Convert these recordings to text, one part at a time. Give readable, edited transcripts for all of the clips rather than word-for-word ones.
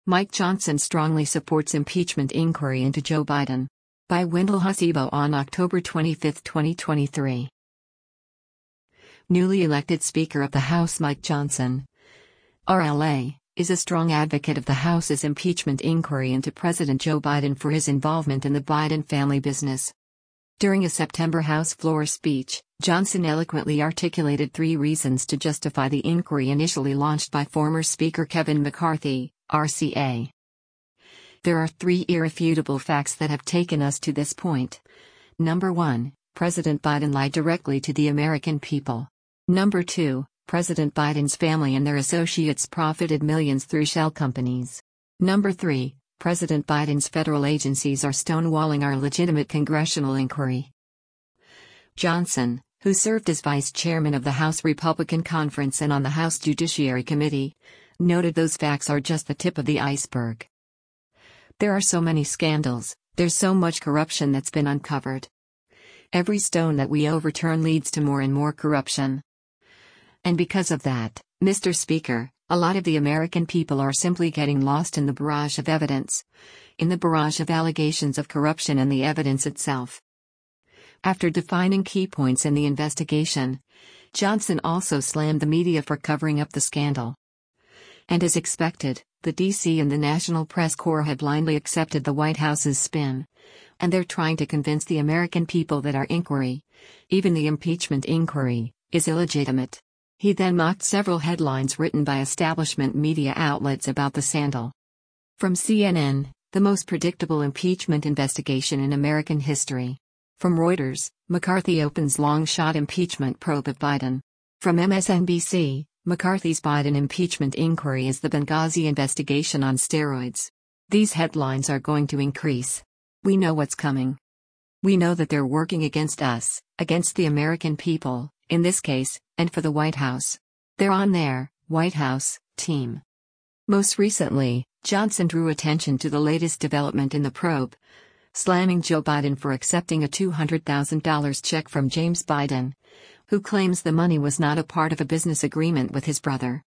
Mike Johnson strongly supports impeachment inquiry into Joe Biden. By Wendell Husibo on October 25, 2023. Newly elected Speaker of the House Mike Johnson, RLA, is a strong advocate of the House's impeachment inquiry into President Joe Biden for his involvement in the Biden family business. During a September House floor speech, Johnson eloquently articulated 3 reasons to justify the inquiry initially launched by former Speaker Kevin McCarthy, RCA. There are 3 irrefutable facts that have taken us to this point. Number 1, President Biden lied directly to the American people. Number 2, President Biden's family and their associates profited millions through shell companies. Number 3, President Biden's federal agencies are stonewalling our legitimate congressional inquiry. Johnson, who served as vice chairman of the House Republican Conference and on the House Judiciary Committee, noted those facts are just the tip of the iceberg. There are so many scandals, there's so much corruption that's been uncovered. Every stone that we overturn leads to more and more corruption. And because of that, Mr. Speaker, a lot of the American people are simply getting lost in the barrage of evidence. In the barrage of allegations of corruption and the evidence itself. After defining key points in the investigation, Johnson also slammed the media for covering up the scandal. And as expected, the D.C. and the National Press Corps have blindly accepted the White House's spin. And they're trying to convince the American people that our inquiry, even the impeachment inquiry, is illegitimate. He then mocked several headlines written by establishment media outlets about the scandal. From CNN, the most predictable impeachment investigation in American history. From Reuters, McCarthy opens long-shot impeachment probe of Biden. From MSNBC, McCarthy's Biden impeachment inquiry is the Benghazi investigation on steroids. These headlines are going to increase. We know what's coming. We know that they're working against us, against the American people, in this case, and for the White House. They're on their White House team. Most recently, Johnson drew attention to the latest development in the probe, slamming Joe Biden for accepting a $200,000 check from James Biden, who claims the money was not a part of a business agreement with his brother.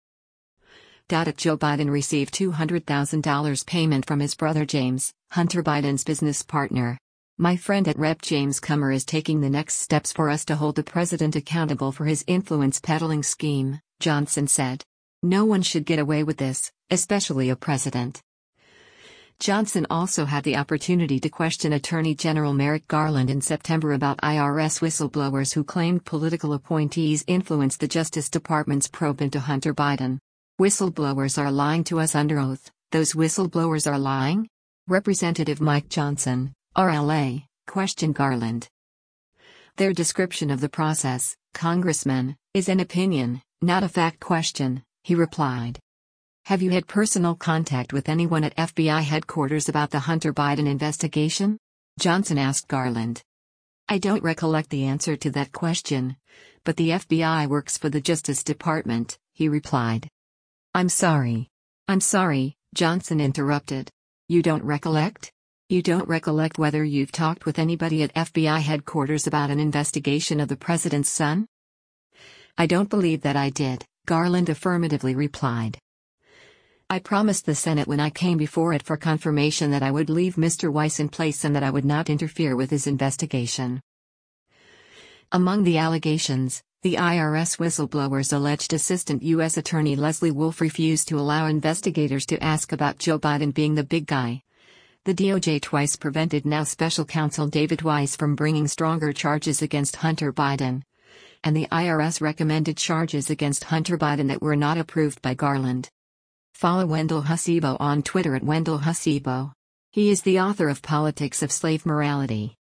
Joe Biden received $200,000 payment from his brother James, Hunter Biden's business partner. My friend at Rep. James Comer is taking the next steps for us to hold the president accountable for his influence peddling scheme, Johnson said. No one should get away with this, especially a president. Johnson also had the opportunity to question Attorney General Merrick Garland in September about IRS whistleblowers who claimed political appointees influenced the Justice Department's probe into Hunter Biden. Whistleblowers are lying to us under oath. Those whistleblowers are lying? Representative Mike Johnson, RLA, questioned Garland. Their description of the process, Congressman, is an opinion, not a fact question, he replied. Have you had personal contact with anyone at FBI headquarters about the Hunter Biden investigation? Johnson asked Garland. I don't recollect the answer to that question, but the FBI works for the Justice Department, he replied. I'm sorry, Johnson interrupted. You don't recollect? You don't recollect whether you've talked with anybody at FBI headquarters about an investigation of the president's son? I don't believe that I did, Garland affirmatively replied. I promised the Senate when I came before it for confirmation that I would leave Mr. Weiss in place and that I would not interfere with his investigation. Among the allegations, the IRS whistleblower's alleged Assistant U.S. Attorney Leslie Wolf refused to allow investigators to ask about Joe Biden being the big guy. The DOJ twice prevented now Special Counsel David Weiss from bringing stronger charges against Hunter Biden. And the IRS recommended charges against Hunter Biden that were not approved by Garland. Follow Wendell Husibo on Twitter at Wendell Husibo. He is the author of Politics of Slave Morality.